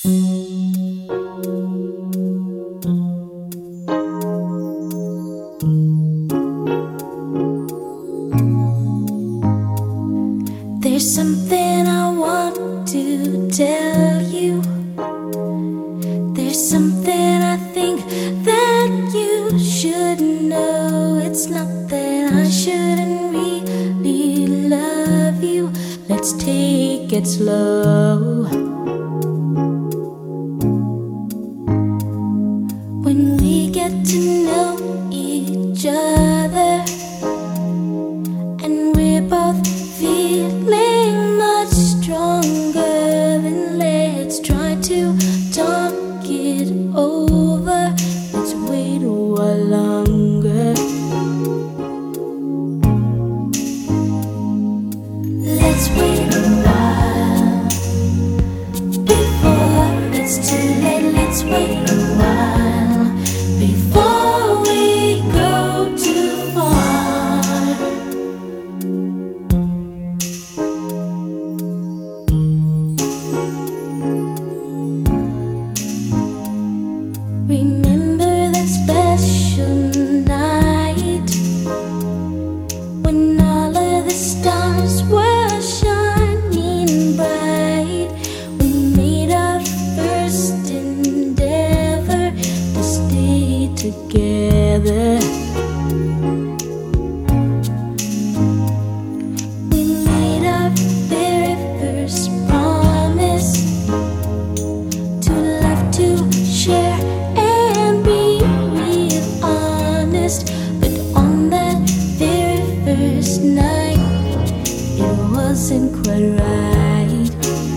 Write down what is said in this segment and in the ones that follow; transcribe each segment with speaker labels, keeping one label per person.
Speaker 1: There's something I want to tell you. There's something I think that you should know. It's not that I shouldn't really love you. Let's take it slow. When we get to know each other and we're both feeling much stronger, then let's try to talk it over. Let's wait a while longer. Let's wait a while before it's too late. Let's wait a while before we go too far. Remember that special night when all of the stars were shining bright. We made our first endeavor to stay together. We made our very first promise to love, to share and be real honest. But on that very first night, it wasn't quite right.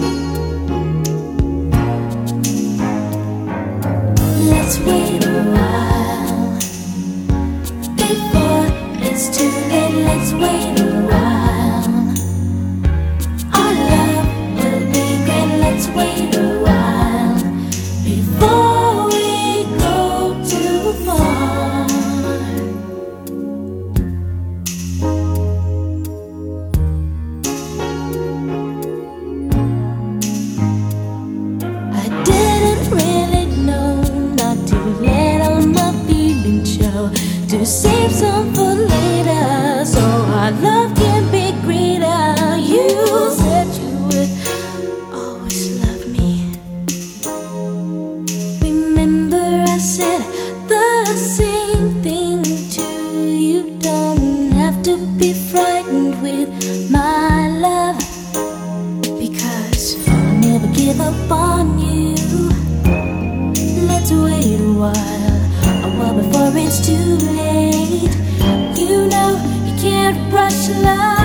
Speaker 1: Let's wait a while before it's too late. Let's wait a while. Our love will be great. Let's wait a while before we go too far. I didn't really know not to let all my feelings show, to save some for later, so our love can be greater. You said you would always love me. Remember I said the same thing to you. Don't have to be frightened with my love, because I'll never give up on you. Let's wait a while before it's too late. You know you can't rush love.